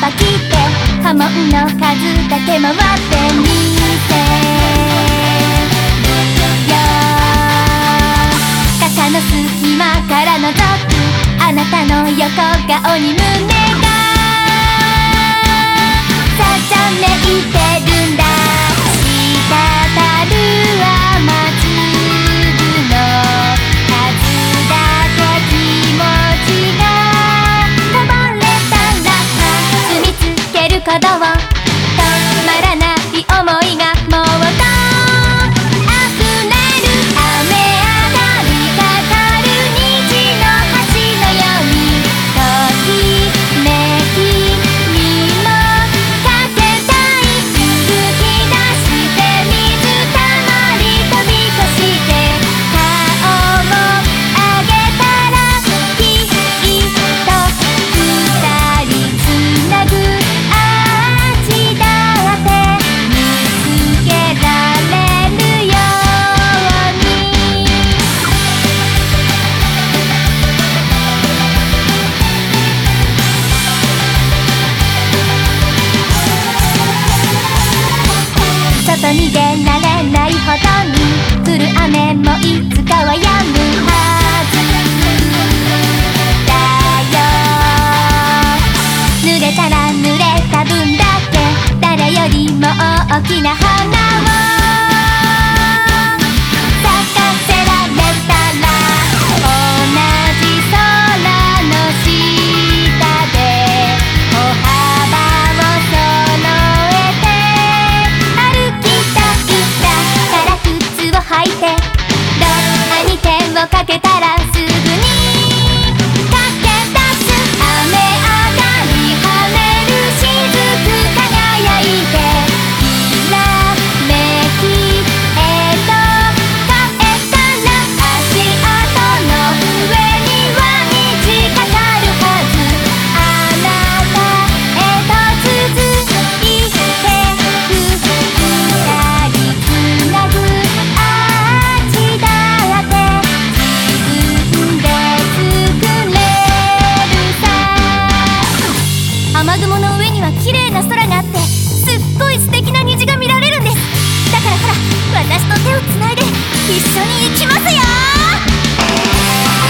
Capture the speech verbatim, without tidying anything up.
パ切って波紋の数だけ回ってみてよ。傘の隙間から覗くあなたの横顔に胸がさちゃめいてるんだ。滴る雨粒の数だけ気持ちがこぼれたら踏みつける鼓動止まらない想いがもうと溢れる。雨上がりかかる虹の橋のようにときめきにもかけたい。勇気出して水たまり飛び越して顔を上げたらきっと二人つなぐあちだって見つけられるように。外に出られないほどに降る雨もいつかは止むはずだよ。濡れたら濡れた分だけ誰よりも大きな花を咲かせられたら同じ空の下で歩幅を揃えて歩きたいんだから靴を履いてドアに手をかけたらすぐに駆け出す。雨上がり跳ねる雫輝いてきらめきへと帰ったら足跡の上には虹かかるはず。あなたへと続いてく二人つなぐあちだって自分で作れるさ。雨雲の上には綺麗な空があってすっごい素敵な虹が見られるんです。だからほら私と手をつないで一緒に行きますよ。